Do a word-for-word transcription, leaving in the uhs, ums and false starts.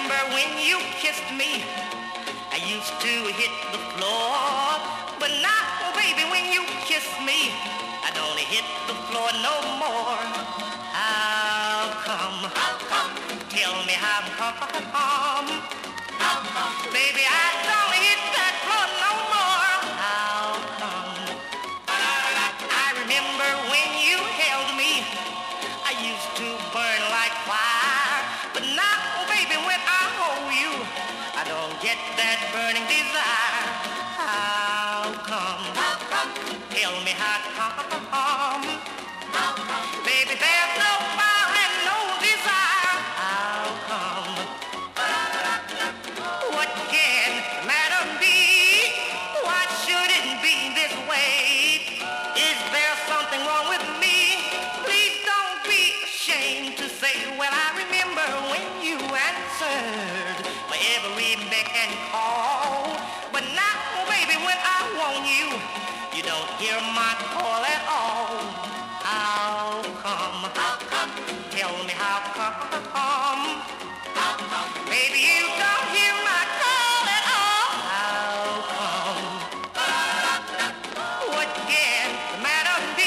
remember when you kissed me, I used to hit the floor. But now, baby, when you kiss me, I don't hit the floor no more. How come? How come? Tell me how come? How come? Baby, I don't hit that floor no more. How come? I remember when you held me, I used to burn like fire. But now, baby, when I hold you, I don't get that burning desire. How come? How come? Tell me how come? How come? Baby, there's no fire and no desire. How come? What can the matter be? Why should it be this way? Is there something wrong with me? Please don't be ashamed to say, well, I remember when you answered my every beck and call. But now, baby, when I want you, you don't hear